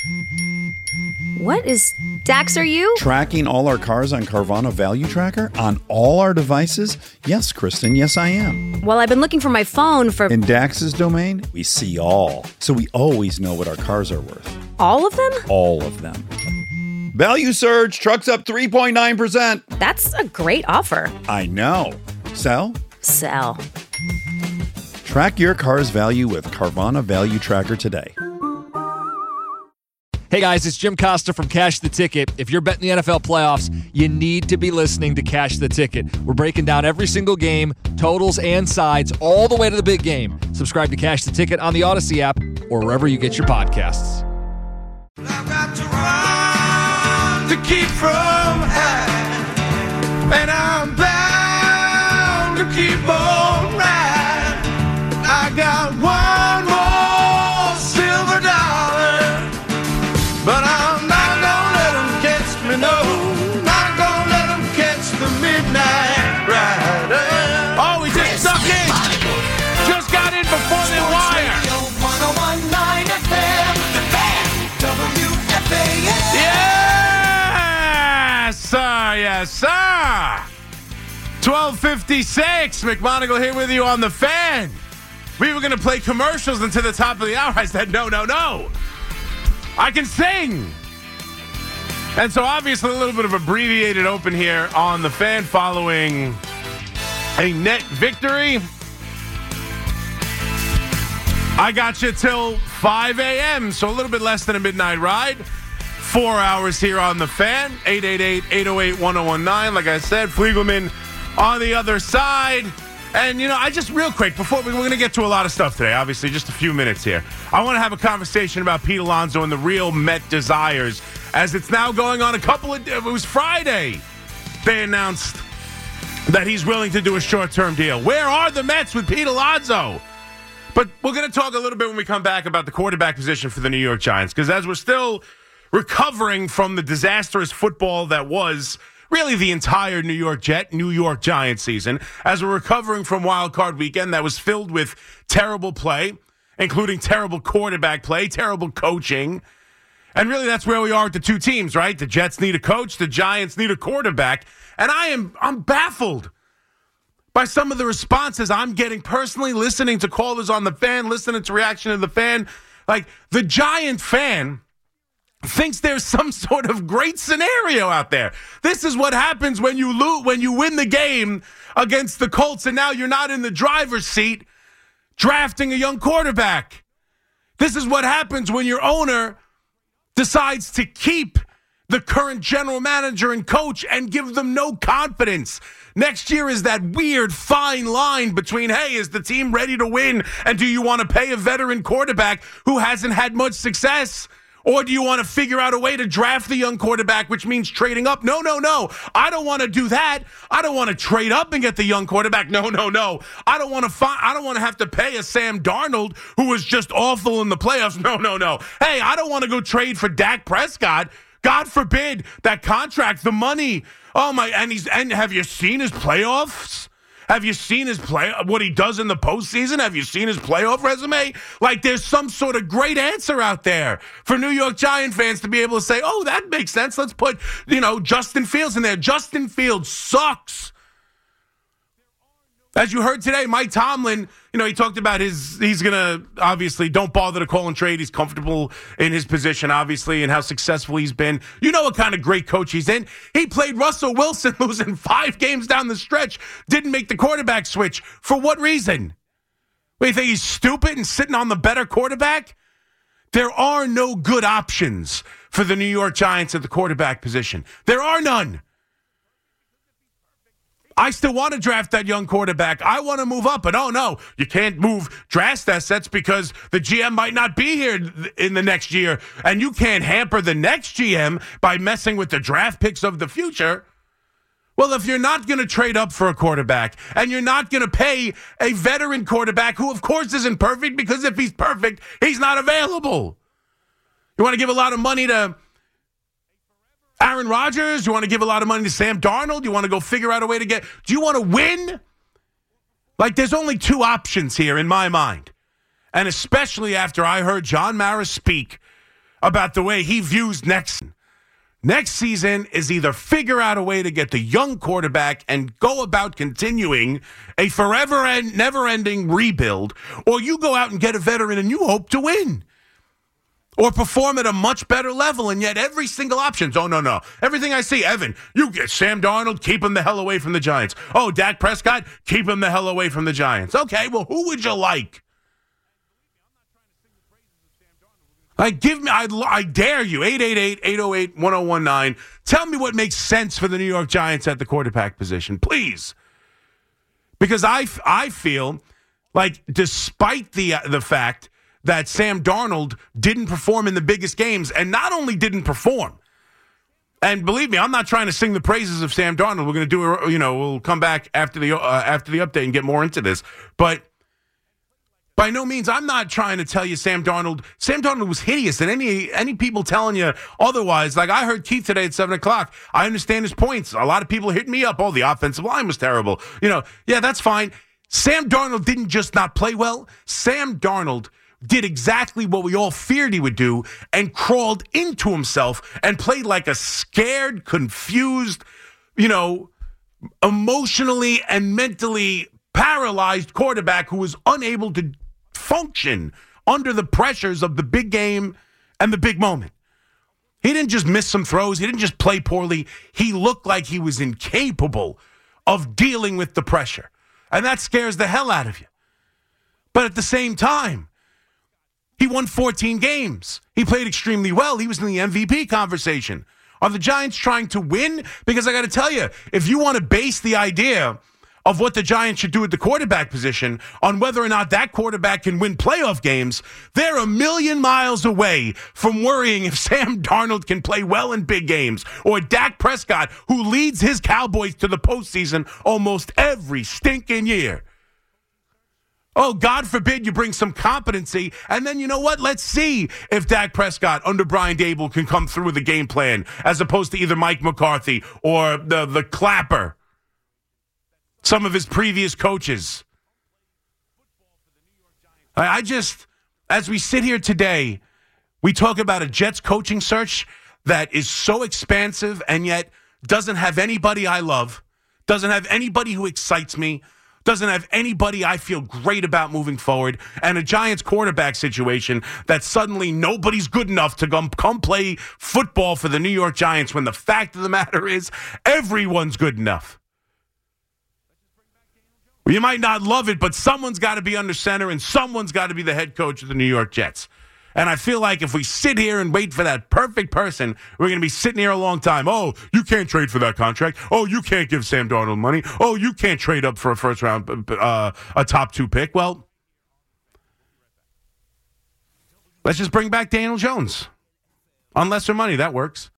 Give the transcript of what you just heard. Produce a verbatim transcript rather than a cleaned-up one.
What is... Dax, are you? Tracking all our cars on Carvana Value Tracker on all our devices? Yes, Kristen, yes I am. Well, I've been looking for my phone for... In Dax's domain, we see all. So we always know what our cars are worth. All of them? All of them. Value surge, trucks up three point nine percent. That's a great offer. I know. Sell? Sell. Track your car's value with Carvana Value Tracker today. Hey guys, it's Jim Costa from Cash the Ticket. If you're betting the N F L playoffs, you need to be listening to Cash the Ticket. We're breaking down every single game, totals and sides, all the way to the big game. Subscribe to Cash the Ticket on the Odyssey app or wherever you get your podcasts. I've got to run to keep from high, and I'm bound to keep on riding. I got one more silver dollar, but I'm not gonna let them catch me, no, not gonna let them catch the midnight rider. Oh, we just stuck in, just got in before the wire. one oh one point nine F M, The Fan, W F A N. Yes, sir, yes, sir. twelve fifty-six, McMonagle here with you on The Fan. We were going to play commercials until the top of the hour. I said, no, no, no. I can sing. And so obviously a little bit of abbreviated open here on The Fan following a net victory. I got you till five a.m., so a little bit less than a midnight ride. Four hours here on The Fan. eight eight eight, eight oh eight, one oh one nine. Like I said, Fliegelman on the other side. And, you know, I just real quick, before we, we're going to get to a lot of stuff today, obviously, just a few minutes here. I want to have a conversation about Pete Alonso and the real Met desires, as it's now going on a couple of, it was Friday. They announced that he's willing to do a short-term deal. Where are the Mets with Pete Alonso? But we're going to talk a little bit when we come back about the quarterback position for the New York Giants, because as we're still recovering from the disastrous football that was really the entire New York Jet, New York Giants season, as we're recovering from Wild Card Weekend that was filled with terrible play, including terrible quarterback play, terrible coaching. And really that's where we are with the two teams, right? The Jets need a coach, the Giants need a quarterback. And I am I'm baffled by some of the responses I'm getting personally, listening to callers on The Fan, listening to reaction of The Fan. Like, the Giant fan thinks there's some sort of great scenario out there. This is what happens when you lose, when you win the game against the Colts, and now you're not in the driver's seat drafting a young quarterback. This is what happens when your owner decides to keep the current general manager and coach and give them no confidence. Next year is that weird fine line between, hey, is the team ready to win, and do you want to pay a veteran quarterback who hasn't had much success? Or do you want to figure out a way to draft the young quarterback, which means trading up? No, no, no. I don't want to do that. I don't want to trade up and get the young quarterback. No, no, no. I don't want to find, I don't want to have to pay a Sam Darnold who was just awful in the playoffs. No, no, no. Hey, I don't want to go trade for Dak Prescott. God forbid that contract, the money. Oh my, and he's and have you seen his playoffs? Have you seen his play, what he does in the postseason? Have you seen his playoff resume? Like, there's some sort of great answer out there for New York Giant fans to be able to say, oh, that makes sense. Let's put, you know, Justin Fields in there. Justin Fields sucks. As you heard today, Mike Tomlin, you know, he talked about his, he's going to, obviously, don't bother to call and trade. He's comfortable in his position, obviously, and how successful he's been. You know what kind of great coach he's in. He played Russell Wilson, losing five games down the stretch, didn't make the quarterback switch. For what reason? What, you think he's stupid and sitting on the better quarterback? There are no good options for the New York Giants at the quarterback position. There are none. I still want to draft that young quarterback. I want to move up, but oh no, you can't move draft assets because the G M might not be here in the next year, and you can't hamper the next G M by messing with the draft picks of the future. Well, if you're not going to trade up for a quarterback and you're not going to pay a veteran quarterback who, of course, isn't perfect, because if he's perfect, he's not available. You want to give a lot of money to Aaron Rodgers? You want to give a lot of money to Sam Darnold? You want to go figure out a way to get... Do you want to win? Like, there's only two options here in my mind. And especially after I heard John Mara speak about the way he views next next season is either figure out a way to get the young quarterback and go about continuing a forever and never-ending rebuild, or you go out and get a veteran and you hope to win or perform at a much better level. And yet every single option, oh, no, no. Everything I see, Evan, you get Sam Darnold, keep him the hell away from the Giants. Oh, Dak Prescott, keep him the hell away from the Giants. Okay, well, who would you like? Like, give me, I, I dare you, eight eight eight, eight oh eight, one oh one nine. Tell me what makes sense for the New York Giants at the quarterback position, please. Because I, I feel like despite the the fact that Sam Darnold didn't perform in the biggest games, and not only didn't perform, and believe me, I'm not trying to sing the praises of Sam Darnold. We're going to do, a, you know, we'll come back after the uh, after the update and get more into this. But by no means, I'm not trying to tell you Sam Darnold. Sam Darnold was hideous, and any any people telling you otherwise, like I heard Keith today at seven o'clock, I understand his points. A lot of people hit me up. Oh, the offensive line was terrible. You know, yeah, that's fine. Sam Darnold didn't just not play well. Sam Darnold did exactly what we all feared he would do and crawled into himself and played like a scared, confused, you know, emotionally and mentally paralyzed quarterback who was unable to function under the pressures of the big game and the big moment. He didn't just miss some throws. He didn't just play poorly. He looked like he was incapable of dealing with the pressure. And that scares the hell out of you. But at the same time, he won fourteen games. He played extremely well. He was in the M V P conversation. Are the Giants trying to win? Because I got to tell you, if you want to base the idea of what the Giants should do at the quarterback position on whether or not that quarterback can win playoff games, they're a million miles away from worrying if Sam Darnold can play well in big games, or Dak Prescott, who leads his Cowboys to the postseason almost every stinking year. Oh, God forbid you bring some competency, and then you know what? Let's see if Dak Prescott under Brian Daboll can come through with a game plan as opposed to either Mike McCarthy or the, the Clapper, some of his previous coaches. I, I just, as we sit here today, we talk about a Jets coaching search that is so expansive and yet doesn't have anybody I love, doesn't have anybody who excites me, doesn't have anybody I feel great about moving forward, and a Giants quarterback situation that suddenly nobody's good enough to come, come play football for the New York Giants when the fact of the matter is everyone's good enough. You might not love it, but someone's got to be under center and someone's got to be the head coach of the New York Jets. And I feel like if we sit here and wait for that perfect person, we're going to be sitting here a long time. Oh, you can't trade for that contract. Oh, you can't give Sam Darnold money. Oh, you can't trade up for a first round, uh, a top two pick. Well, let's just bring back Daniel Jones. On lesser money, that works.